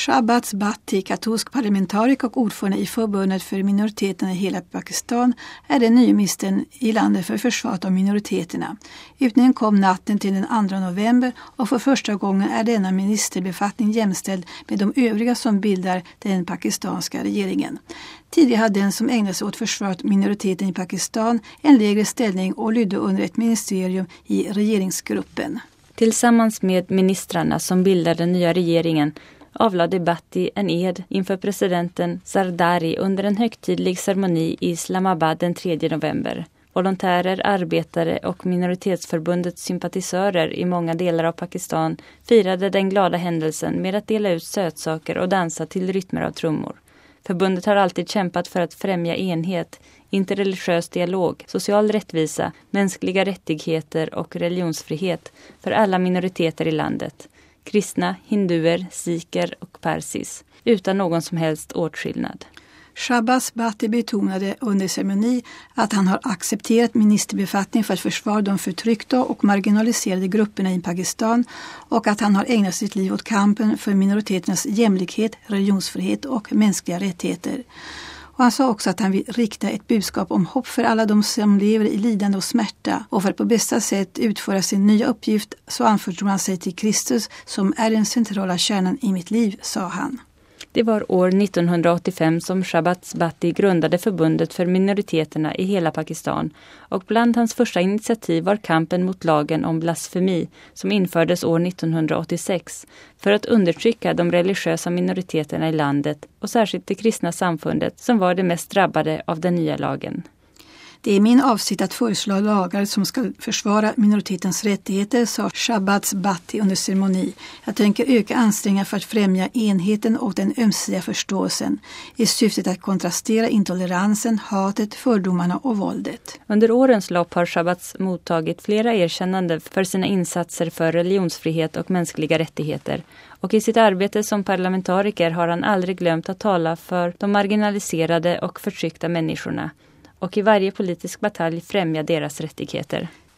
Shahbaz Bhatti, katolsk parlamentariker och ordförande i förbundet för minoriteterna i hela Pakistan, är den nya ministern i landet för försvaret av minoriteterna. Utnämningen kom natten till den 2 november och för första gången är denna ministerbefattning jämställd med de övriga som bildar den pakistanska regeringen. Tidigare hade den som ägnade sig åt försvaret minoriteten i Pakistan en lägre ställning och lydde under ett ministerium i regeringsgruppen. Tillsammans med ministrarna som bildar den nya regeringen avlade Bhatti en ed inför presidenten Zardari under en högtidlig ceremoni i Islamabad den 3 november. Volontärer, arbetare och minoritetsförbundets sympatisörer i många delar av Pakistan firade den glada händelsen med att dela ut sötsaker och dansa till rytmer av trummor. Förbundet har alltid kämpat för att främja enhet, interreligiös dialog, social rättvisa, mänskliga rättigheter och religionsfrihet för alla minoriteter i landet. Kristna, hinduer, sikher och persis, utan någon som helst åtskillnad. Shahbaz Bhatti betonade under ceremoni att han har accepterat ministerbefattning för att försvara de förtryckta och marginaliserade grupperna i Pakistan och att han har ägnat sitt liv åt kampen för minoriteternas jämlikhet, religionsfrihet och mänskliga rättigheter. Och han sa också att han vill rikta ett budskap om hopp för alla de som lever i lidande och smärta, och för att på bästa sätt utföra sin nya uppgift så anförtror han sig till Kristus som är den centrala kärnan i mitt liv, sa han. Det var år 1985 som Shahbaz Bhatti grundade förbundet för minoriteterna i hela Pakistan, och bland hans första initiativ var kampen mot lagen om blasfemi som infördes år 1986 för att undertrycka de religiösa minoriteterna i landet och särskilt det kristna samfundet som var det mest drabbade av den nya lagen. Det är min avsikt att föreslå lagar som ska försvara minoritetens rättigheter, sa Shahbaz Bhatti under ceremoni. Jag tänker öka ansträngningar för att främja enheten och den ömsesidiga förståelsen i syftet att kontrastera intoleransen, hatet, fördomarna och våldet. Under årens lopp har Shahbaz mottagit flera erkännanden för sina insatser för religionsfrihet och mänskliga rättigheter. Och i sitt arbete som parlamentariker har han aldrig glömt att tala för de marginaliserade och förtryckta människorna och i varje politisk batalj främja deras rättigheter.